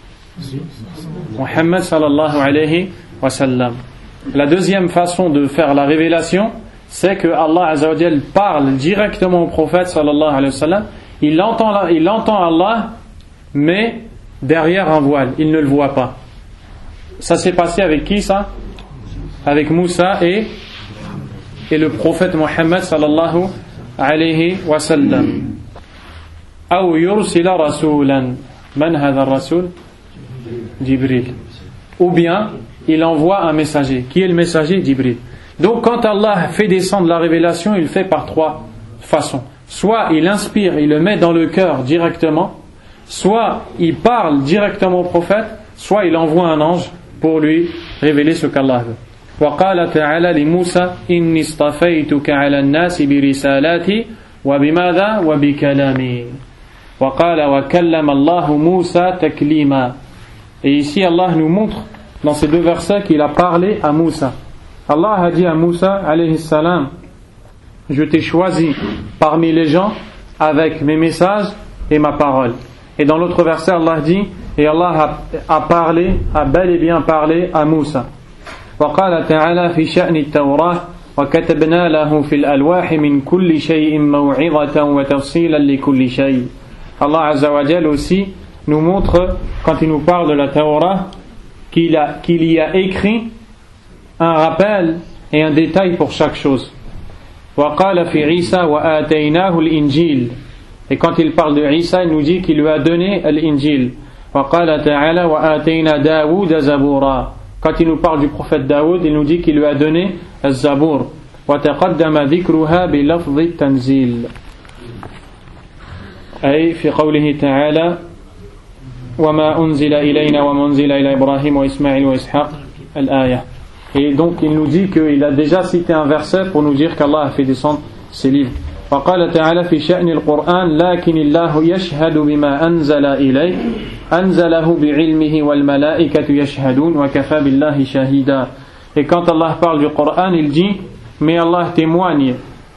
محمد صلى الله عليه وسلم. La deuxième façon de faire la révélation, c'est que Allah Azza wa Jal parle directement au prophète sallallahu alayhi wa sallam. Il entend, il entend Allah, mais derrière un voile, il ne le voit pas. Ça s'est passé avec qui ça? Avec Moussa et, et le prophète Mohammed sallallahu alayhi wa sallam. أو يرسل رسولا من هذا الرسول؟ Jibril. Ou bien il envoie un messager. Qui est le messager? Jibril. Donc quand Allah fait descendre la révélation, il le fait par trois façons. Soit il inspire, il le met dans le cœur directement, soit il parle directement au prophète, soit il envoie un ange pour lui révéler ce qu'Allah veut. وقال تعالى لموسى إني اصطفيتك على الناس برسالاتي وبماذا وبكلامي وقال وكلم الله موسى تكليما. Et ici Allah nous montre dans ces deux versets qu'il a parlé à Moussa. Allah a dit à Moussa alayhi salam, je t'ai choisi parmi les gens avec mes messages et ma parole. Et dans l'autre verset Allah dit, et Allah a, a parlé, a bel et bien parlé à Moussa. وقال تعالى في شأن التوراة وكتبنا له في الألواح من كل شيء موعظة وتفصيلا لكل شيء. Allah Azza wa Jal aussi nous montre, quand il nous parle de la Torah, qu'il, a, qu'il y a écrit un rappel et un détail pour chaque chose. وقال في عيسى وآتيناه الإنجيل. Et quand il parle de Isa, il nous dit qu'il lui a donné l'Injil. وقال تعالى وآتينا داود زبورا. Quand il nous parle du prophète Daoud, il nous dit qu'il lui a donné الزبور. وتقدم ذكرها بلفظ التنزيل. أي في قوله تعالى وما أنزل إلينا وما أنزل إلى إبراهيم وإسماعيل وإسحاق الآية. Et donc il nous dit qu'il a déjà cité un verset pour nous dire qu'Allah a fait descendre ses livres. وقال تعالى في شأن القرآن لكن الله يشهد بما أنزل إليك أنزله بعلمه والملائكة يشهدون وكفى بالله شهيدا. Et quand Allah parle du Coran, il dit mais Allah témoigne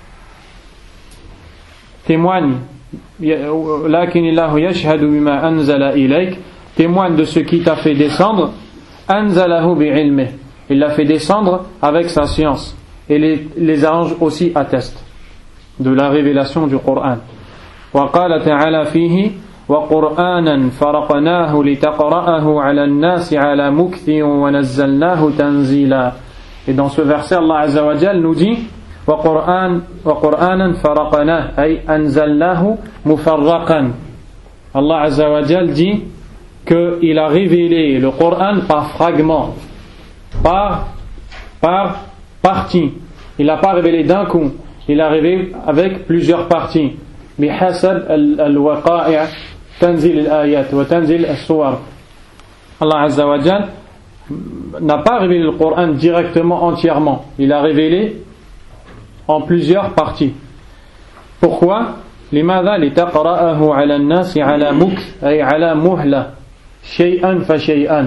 témoigne لكن الله يشهد بما أنزل إليك témoigne de ce qui t'a fait descendre أنزله بعلمه. il l'a fait descendre avec sa science. Et les, les anges aussi attestent de la révélation du Coran. وقال تعالى فيه وقرآنا فرقناه لتقرأه على الناس على مكث ونزلناه تنزيلا. Et dans ce verset, Allah Azza wa Jal nous dit وقرآن وقرآنا فرقناه أي أنزلناه مفرقا. Allah Azza wa Jal dit qu'il a révélé le Coran par fragments, par, par parties. Il n'a pas révélé d'un coup, il a révélé avec plusieurs parties. بحسب الوقائع تنزيل الآيات وتنزيل السور. Allah Azza wa Jal n'a pas révélé le Coran directement, entièrement. Il a révélé en plusieurs parties. Pourquoi? لماذا؟ لتقرأه على الناس على مكث أي على مهلة شيئا فشيئا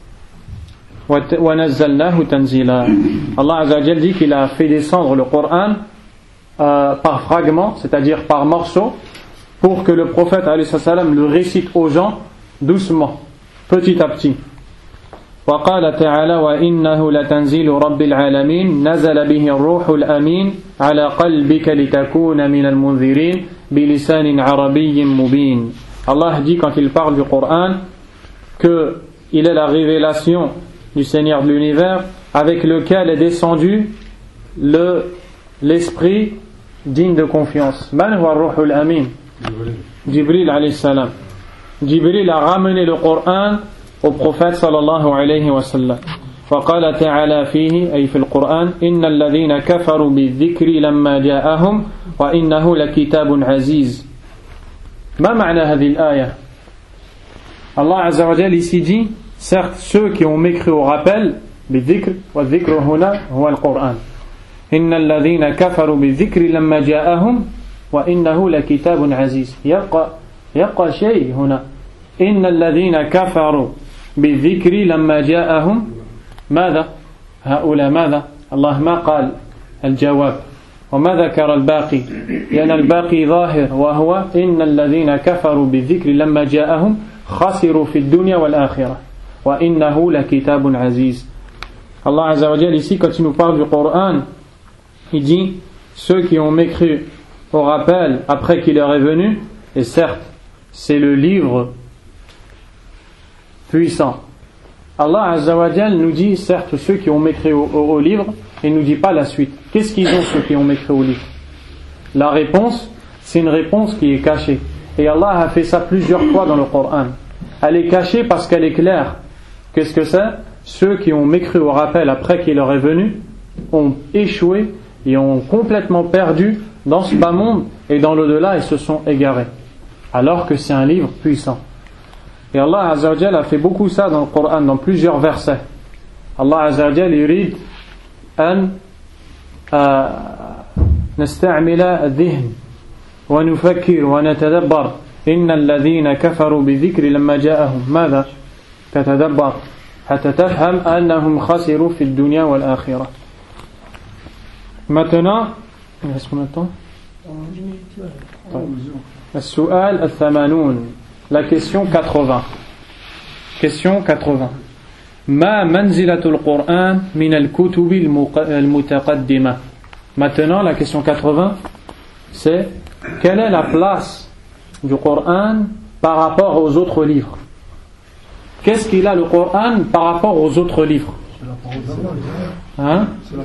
ونزلناه تنزيلا. Allah Azza wa Jal dit qu'il a fait descendre le Coran euh, par fragments, c'est-à-dire par morceaux, pour que le prophète alayhi salam le récite aux gens doucement, petit à petit. وقال تعالى وإنه لتنزيل رب العالمين نزل به الروح الأمين على قلبك لتكون من المنذرين بلسان عربي مبين. Allah dit quand il parle du Coran que il est la révélation du Seigneur de l'univers avec lequel est descendu le, l'esprit digne de confiance. Man huwa ar-ruhul amin? Jibril alayhi salam. Jibril a ramené le Coran au prophète sallallahu alayhi wa sallam. وقال تعالى فيه أي في القرآن إن الذين كفروا بالذكر لما جاءهم وإنه لكتاب عزيز. ما معنى هذه الآية؟ Allah Azza wa Jal ici dit, certes ceux qui ont mécru au rappel, بالذكر والذكر هنا هو القرآن. إن الذين كفروا بالذكر لما جاءهم وإنه لكتاب عزيز. يبقى يبقى شيء هنا. إن الذين كفروا بالذكر لما جاءهم ماذا؟ هؤلاء ماذا؟ الله ما قال الجواب وما ذكر الباقي لأن الباقي ظاهر وهو إن الذين كفروا بالذكر لما جاءهم خسروا في الدنيا والآخرة وإنه لكتاب عزيز. Allah Azza wa Jal ici quand il nous parle du Coran, il dit ceux qui ont mécru au rappel après qu'il leur est venu, et certes c'est le livre puissant. Allah Azza wa Jal nous dit certes ceux qui ont mécrit au, au, au livre, et ne nous dit pas la suite. Qu'est-ce qu'ils ont ceux qui ont mécrit au livre? La réponse, c'est une réponse qui est cachée. Et Allah a fait ça plusieurs fois dans le Coran. Elle est cachée parce qu'elle est claire. Qu'est-ce que c'est? Ceux qui ont mécru au rappel après qu'il leur est venu ont échoué et ont complètement perdu dans ce bas monde et dans l'au-delà et se sont égarés. Alors que c'est un livre puissant. Et Allah Azza wa Jal a fait beaucoup ça dans le Coran, dans plusieurs versets. Allah Azza wa Jal yurid an nasta'mila adh-dhihn wa nufakkir wa natadabbar inna alladhina kafaru bi-dhikri lamma ja'ahum madha tatadabbar hatta tafham annahum khasiru fi ad-dunya wal-akhirah. Maintenant, il reste combien de temps? السؤال الثمانون. La question quatre-vingts. Question quatre-vingts. ما منزلة القرآن من الكتب المتقدمة. Maintenant, la question quatre-vingts, c'est quelle est la place du Coran par rapport aux autres livres? Qu'est-ce qu'il a le Coran par rapport aux autres livres? Hein?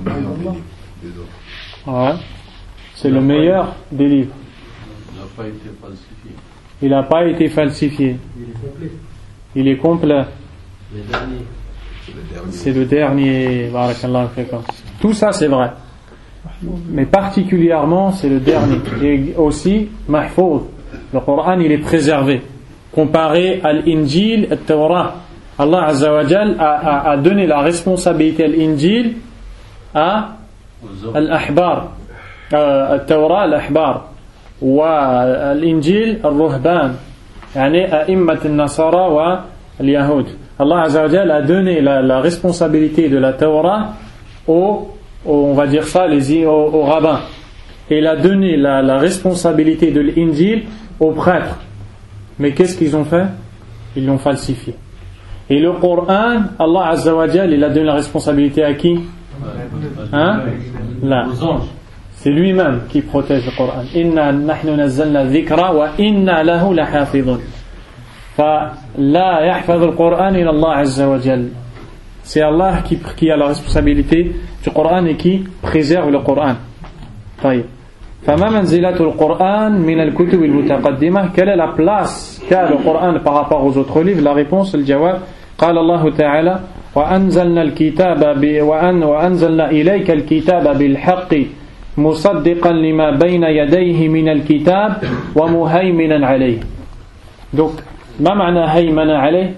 Ouais. C'est le meilleur des livres. Il n'a pas été falsifié. Il n'a pas été falsifié. Il est complet. Les derniers. C'est le dernier. Barakallahu fikum. Tout ça c'est vrai. Mais particulièrement c'est le dernier. Et aussi, mahfouz. Le Coran il est préservé. Comparé à l'Injil, à Torah. Allah Azza wa Jal a, a, a donné la responsabilité à l'Injil à al-Ahbar. À Torah, al-Ahbar. والإنجيل الرهبان يعني أئمة النصارى واليهود. Allah Azza wa Jal a donné la, la responsabilité de la Torah aux, aux on va dire ça les, aux, aux rabbins, et il a donné la, la responsabilité de l'Injil aux prêtres. Mais qu'est-ce qu'ils ont fait? Ils l'ont falsifié. Et le Coran, Allah Azza wa Jal, il a donné la responsabilité à qui? Hein? Là. C'est lui-même qui protège le Coran. Inna nahnu nazzalna dhikra wa inna lahu lahafidhun. Fa la yahfadhu al-Qur'an illa Allah Azza wa Jal. C'est Allah qui, qui a la responsabilité du Coran et qui préserve le Coran. طيب. فما منزلة القرآن من الكتب المتقدمة؟ Quelle est la place qu'a le Coran par rapport aux autres livres? La réponse, le jawab, قال الله تعالى وأنزلنا الكتاب ب... وأن... وأنزلنا إليك الكتاب بالحق مصدقا لما بين يديه من الكتاب ومهيمنا عليه. Donc, ما معنى هيمن عليه؟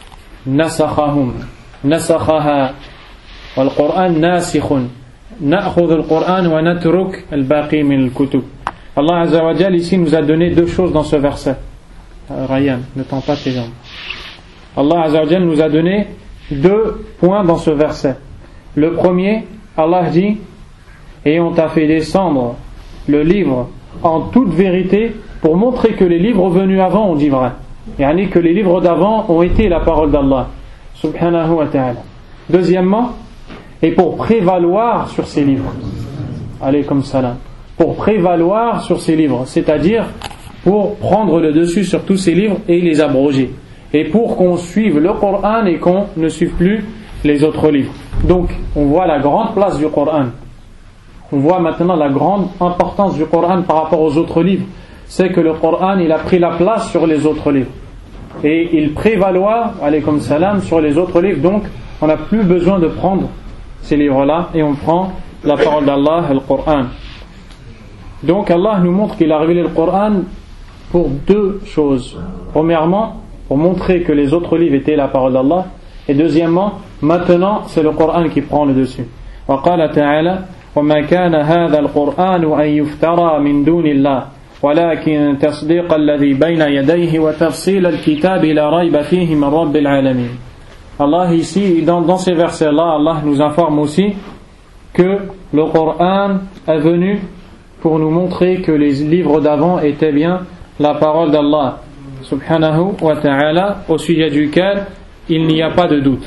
نسخهم نسخها والقرآن ناسخ نأخذ القرآن ونترك الباقي من الكتب. Allah Azza wa Jal ici nous a donné deux choses dans ce verset. Ryan, ne tends pas tes jambes. Allah Azza wa Jal nous a donné deux points dans ce verset. Le premier, Allah dit: et on t'a fait descendre le livre en toute vérité pour montrer que les livres venus avant ont dit vrai. Yani que les livres d'avant ont été la parole d'Allah subhanahu wa ta'ala. Deuxièmement, et pour prévaloir sur ces livres. Alaykum salam. Pour prévaloir sur ces livres, c'est-à-dire pour prendre le dessus sur tous ces livres et les abroger. Et pour qu'on suive le Coran et qu'on ne suive plus les autres livres. Donc, on voit la grande place du Coran. On voit maintenant la grande importance du Coran par rapport aux autres livres. C'est que le Coran, il a pris la place sur les autres livres. Et il prévaloir, alaykum salam, sur les autres livres. Donc, on n'a plus besoin de prendre ces livres-là et on prend la parole d'Allah, le Coran. Donc, Allah nous montre qu'il a révélé le Coran pour deux choses. Premièrement, pour montrer que les autres livres étaient la parole d'Allah. Et deuxièmement, maintenant, c'est le Coran qui prend le dessus. وقال تعالى وما كان هذا القرآن أن يفترى من دون الله ولكن تصديق الذي بين يديه وتفصيل الكتاب لا ريب فيه من رب العالمين. Allah ici, dans, dans ces versets-là, Allah nous informe aussi que le Coran est venu pour nous montrer que les livres d'avant étaient bien la parole d'Allah subhanahu wa ta'ala, au sujet duquel il n'y a pas de doute.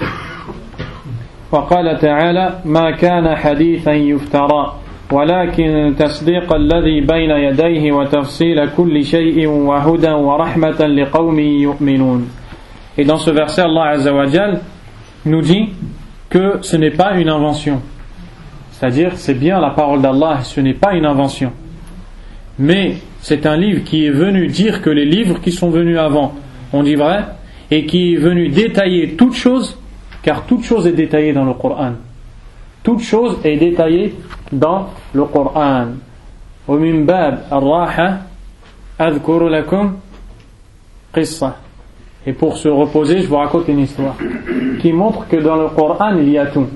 وقال تعالى ما كان حديثا يفترى ولكن تصديق الذي بين يديه وتفصيل كل شيء وهدى ورحمة لقوم يؤمنون. Et dans ce verset, Allah Azza wa Jal nous dit que ce n'est pas une invention. C'est-à-dire, c'est bien la parole d'Allah, ce n'est pas une invention. Mais c'est un livre qui est venu dire que les livres qui sont venus avant ont dit vrai, et qui est venu détailler toute chose, car toute chose est détaillée dans le Coran. Toute chose est détaillée dans le Coran. ومن باب الراحة أذكر لكم قصة. Et pour se reposer, je vous raconte une histoire qui montre que dans le Coran il y a tout.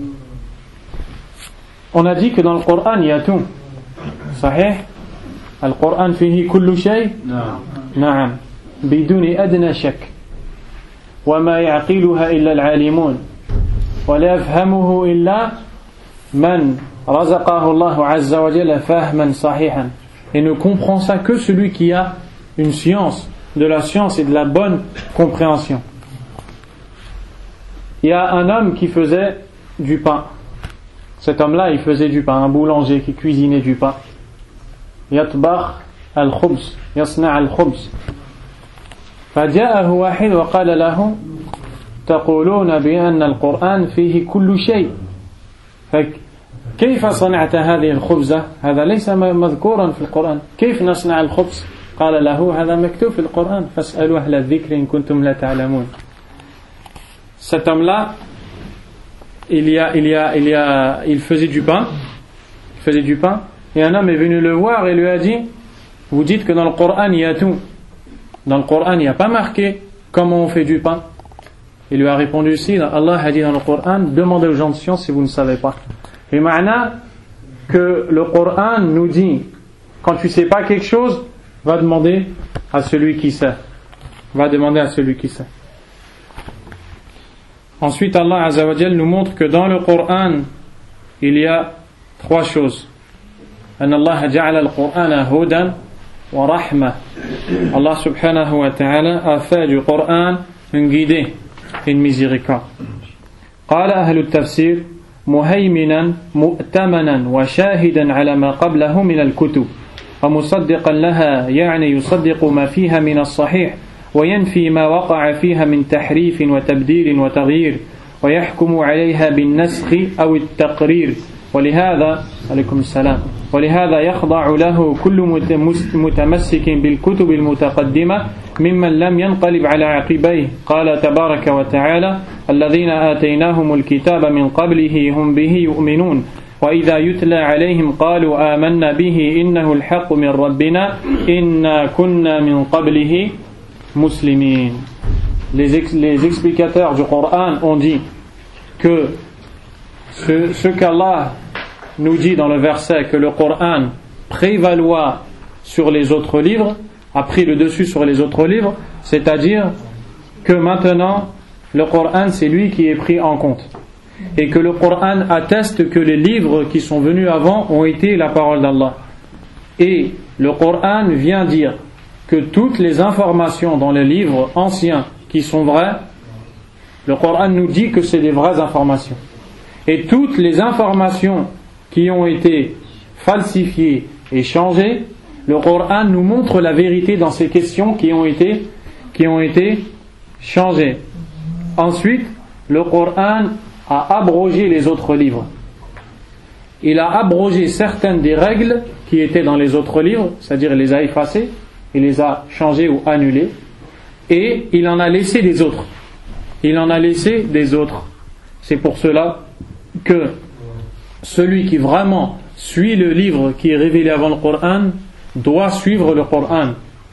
On a dit que dans le Coran il y a tout. Sahih? القرآن فيه كل شيء؟ نعم بدون أدنى شك وما يعقلها إلا العالمون ولا يفهمه إلا من رزقه الله عز وجل فهما صحيحا. Et ne comprend ça que celui qui a une science, de la science et de la bonne compréhension. Il y a un homme qui faisait du pain. Cet homme-là, il faisait du pain, un boulanger qui cuisinait du pain. يطبخ الخبز يصنع الخبز فجاءه واحد وقال له تقولون بأن القرآن فيه كل شيء فكيف صنعت هذه الخبزة؟ هذا ليس مذكورا في القرآن، كيف نصنع الخبز؟ قال له هذا مكتوب في القرآن فاسألوا أهل الذكر إن كنتم لا تعلمون. Cet homme-là, il y a, il y a, il y a, il faisait du pain, il faisait du pain. Et un homme est venu le voir et lui a dit: vous dites que dans le Coran il y a tout. Dans le Coran il n'y a pas marqué comment on fait du pain. Il lui a répondu: si, Allah a dit dans le Coran, demandez aux gens de science si vous ne savez pas. Et ma'na que le Coran nous dit, quand tu ne sais pas quelque chose, va demander à celui qui sait. Va demander à celui qui sait. Ensuite Allah Azza wa Jal nous montre que dans le Coran il y a trois choses. أن الله جعل القرآن هدى ورحمة. Allah subhanahu wa ta'ala a fait du Coran une guidée une miséricorde. قال أهل التفسير مهيمنا مؤتمنا وشاهدا على ما قبله من الكتب ومصدقا لها يعني يصدق ما فيها من الصحيح وينفي ما وقع فيها من تحريف وتبديل وتغيير ويحكم عليها بالنسخ أو التقرير ولهذا عليكم السلام ولهذا يخضع له كل متمسك بالكتب المتقدمة ممن لم ينقلب على عقبيه قال تبارك وتعالى الذين آتيناهم الكتاب من قبله هم به يؤمنون وإذا يتلى عليهم قالوا آمنا به إنه الحق من ربنا إنا كنا من قبله مسلمين. Les, ex, les explicateurs du Coran ont dit que ce, ce qu'Allah nous dit dans le verset que le Coran prévaloir sur les autres livres, a pris le dessus sur les autres livres, c'est-à-dire que maintenant le Coran c'est lui qui est pris en compte et que le Coran atteste que les livres qui sont venus avant ont été la parole d'Allah. Et le Coran vient dire que toutes les informations dans les livres anciens qui sont vraies, le Coran nous dit que c'est des vraies informations. Et toutes les informations qui ont été falsifiées et changées, le Coran nous montre la vérité dans ces questions qui ont été, qui ont été changées. Ensuite, le Coran a abrogé les autres livres. Il a abrogé certaines des règles qui étaient dans les autres livres, c'est-à-dire il les a effacées, il les a changées ou annulées, et il en a laissé des autres. Il en a laissé des autres. C'est pour cela que celui qui vraiment suit le livre qui est révélé avant le Coran doit suivre le Coran.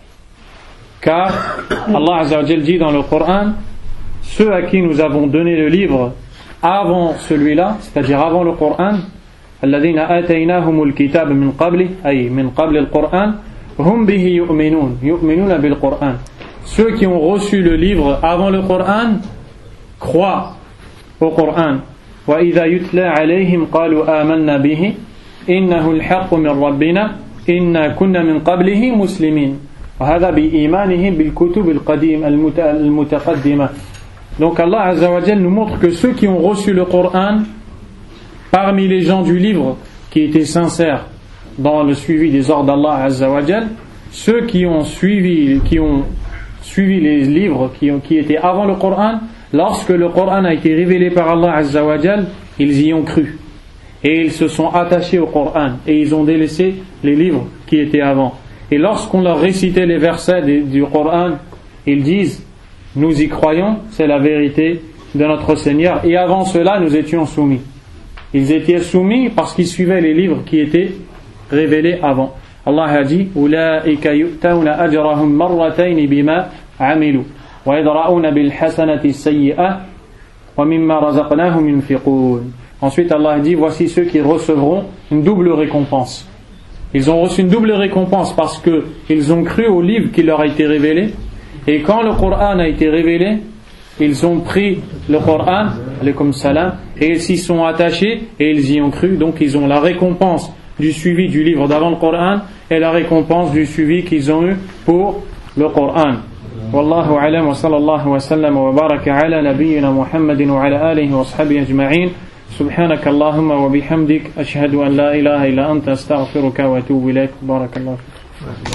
Car Allah Azza wa Jal dit dans le Coran, ceux à qui nous avons donné le livre avant celui-là, c'est-à-dire avant le Coran, الذين آتيناهم الكتاب من قبله أي من قبل القرآن هم به يؤمنون يؤمنون بالقرآن. Ceux qui ont reçu le livre avant le Coran croient au Coran. وإذا يتلى عليهم قالوا آمنا به إنه الحق من ربنا إنا كنا من قبله مسلمين وهذا بإيمانهم بالكتب القديم المتقدمة. Donc Allah Azza wa Jal nous montre que ceux qui ont reçu le Coran parmi les gens du livre qui étaient sincères dans le suivi des ordres d'Allah Azza wa Jal, ceux qui ont suivi qui ont suivi les livres qui, ont, qui étaient avant le Coran, lorsque le Coran a été révélé par Allah Azza wa Jal, ils y ont cru et ils se sont attachés au Coran et ils ont délaissé les livres qui étaient avant. Et lorsqu'on leur récitait les versets du Coran, ils disent nous y croyons, c'est la vérité de notre Seigneur, et avant cela nous étions soumis. Ils étaient soumis parce qu'ils suivaient les livres qui étaient révélés avant. Allah a dit أولئك يؤتون أجرهم مرتين بما عملوا ويدرؤون بالحسنة السيئة ومما رزقناهم ينفقون. Ensuite Allah a dit voici ceux qui recevront une double récompense. Ils ont reçu une double récompense parce qu'ils ont cru au livre qui leur a été révélé, et quand le Coran a été révélé, ils ont pris le Coran, alaykoum salam, et ils s'y sont attachés et ils y ont cru. Donc ils ont la récompense du suivi du livre d'avant le Coran et la récompense du suivi qu'ils ont eu pour le Coran. Wallahu a'lam wa sallallahu wa sallam wa baraka ala nabiyyina Muhammadin wa ala alihi wa ashabihi ajma'in. Subhanaka Allahumma wa bihamdik ashhadu an la ilaha illa anta astaghfiruka wa atubu ilayk. Barakallahu.